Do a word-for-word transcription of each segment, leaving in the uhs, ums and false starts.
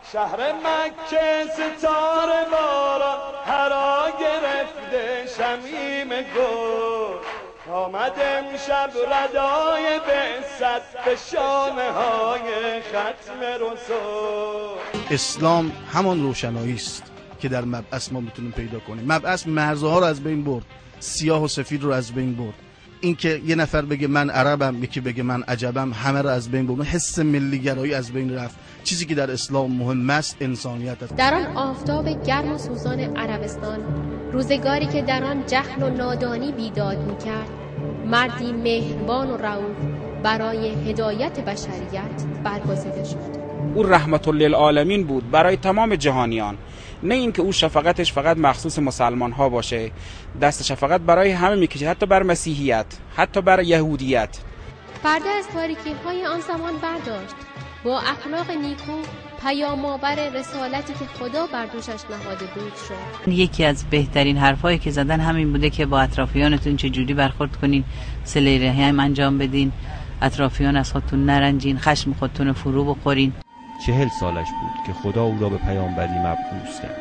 شهر مکه ستاره بارا هرا گرفته شمیم گل، آمد امشب ردای بعثت به شانه های ختم رسول. اسلام همان روشنایی است که در مبعث ما میتونیم پیدا کنیم. مبعث مرزها رو از بین برد، سیاه و سفید رو از بین برد. این که یه نفر بگه من عربم، یکی بگه من عجبم، همه رو از بین برد. حس ملی گرایی از بین رفت. چیزی که در اسلام مهم است انسانیت است. در آن آفتاب گرم و سوزان عربستان، روزگاری که در آن جهل و نادانی بیداد میکرد، مردی مهربان و رئوف برای هدایت بشریت برگزیده شد. او رحمت للعالمین بود برای تمام جهانیان، نه اینکه او شفقتش فقط مخصوص مسلمان ها باشه، دست شفقت برای همه میکشه، حتی بر مسیحیت، حتی بر یهودیت. پرده از تاریکی های آن زمان برداشت، با اخلاق نیکو پیام‌آور رسالتی که خدا بر دوشش نهاده بود شد. یکی از بهترین حرفایی که زدن همین بوده که با اطرافیانتون چجوری برخورد کنین، صله رحم انجام بدین، اطرافیان از خودتون نرنجین، خشم خودتون فرو بخورین. چهل سالش بود که خدا او را به پیامبری مبعوث کرد.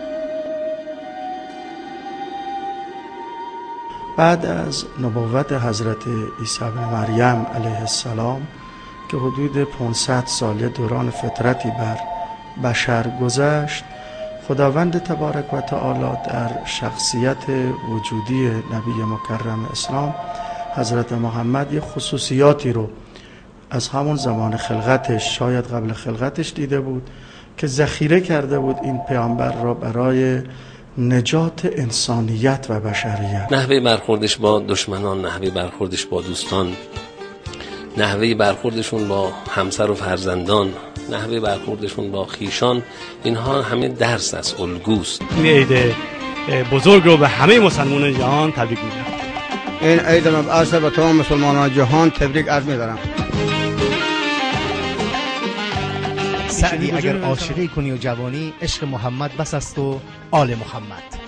بعد از نبوت حضرت عیسی بن مریم علیه السلام که حدود پانصد ساله دوران فترتی بر بشر گذشت، خداوند تبارک و تعالی در شخصیت وجودی نبی مکرم اسلام حضرت محمد یه خصوصیاتی رو از همون زمان خلقتش، شاید قبل خلقتش دیده بود که ذخیره کرده بود این پیامبر را برای نجات انسانیت و بشریت. نحوه برخوردش با دشمنان، نحوه برخوردش با دوستان، نحوه برخوردشون با همسر و فرزندان، نحوه برخوردشون با خیشان، اینها همه درس است، الگوست. این عید بزرگ رو به همه مسلمانان جهان تبریک میگم. این عید مبعث به تمام مسلمانان جهان تبریک عرض می‌دارم. سعدی اگر عاشقی کنی و جوانی، عشق محمد بس است و آل محمد.